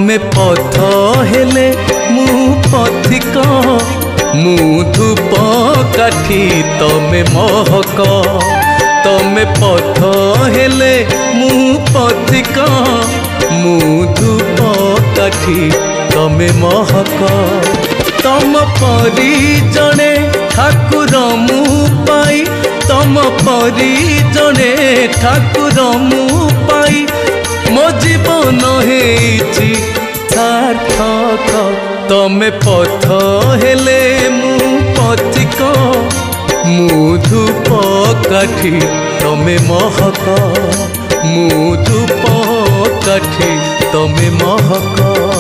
तमे पथ हेले मु पथिक मु धूप काठी तमे महक तमे पथ हेले मु पथिक मु धूप काठी तमे महक तम परी जने ठाकुर मु पाई तम परी जने ठाकुर मु पाई मो जीवन हेची सार्थक तमे पथ हेले मु पथिक मु धूप काठी तमे महक मु धूप काठी तमे महक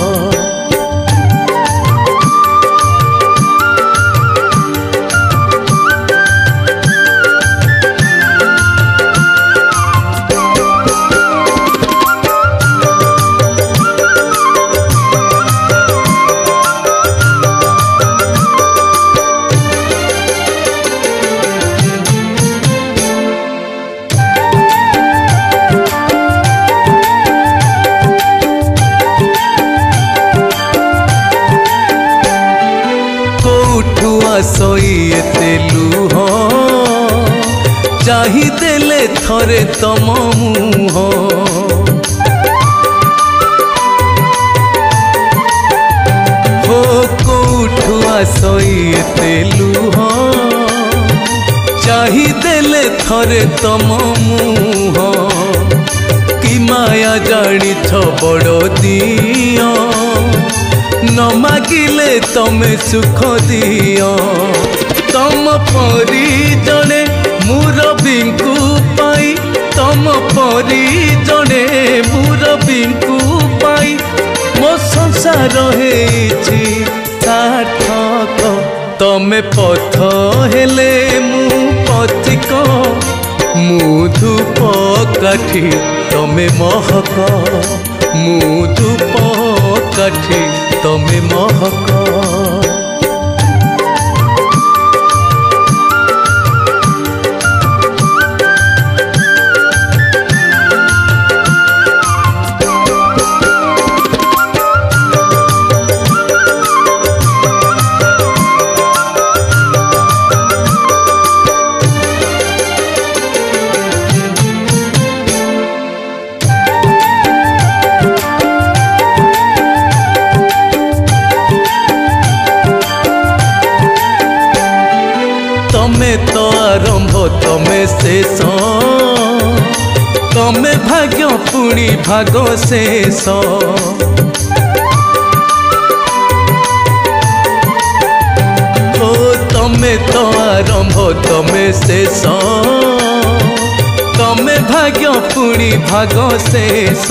सोईते लुह चाहिदेले थरे तम मुह हो कौठुआ सोईते लुह चाहिदेले थरे तम मुह कि माया जानी बड़ दिया न मागिले तमे सुख दियो तम परी जने मुरबींकु पाई तम परी जने मुरबींकु पाई मो संसार हेची सार्थक तमे पथ हेले मु पथिक मु धूप काठी तमे महक मु धूप काठी तमे महक तमे तो आरंभ तमे शेष तमे भाग्य पुणी भाग शेष ओ तमे तो आरंभ तमे शेष तमे भाग्य पुणी भाग शेष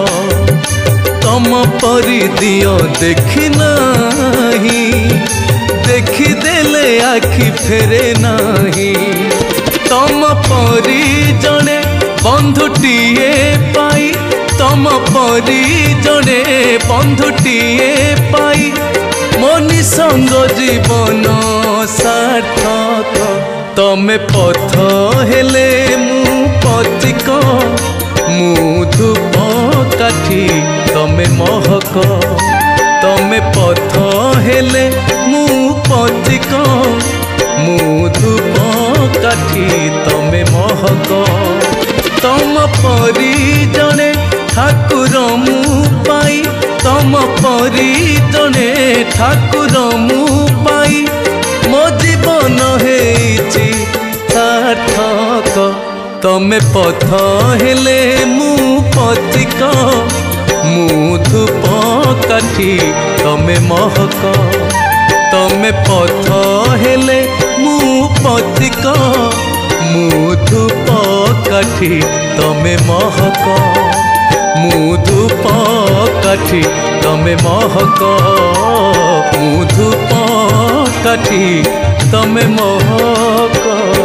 तम परी दियो देखी नाही देखी देले आखि फेरे नाही तम परी जने बंधुटीए पाई तम परी जने बंधुटीए पाई मनी संग जीवन सार्थक तमे पथ हेले मु पथिक मु धूप काठी तमे महक तमे पथ हेले मु पथिक मु धूप काठी तमे महक तम परी जने ठाकुर मु पाई तम परी जने ठाकुर मु पाई मो जीवन हेची सार्थक तमे पथ हेले मु पथिक मु धूप काठी तमे महक तमे पथ हेले मु पथिक मु धूप काठी तमे महक मु धूप काठी तमे महक मु धूप काठी तमे महक।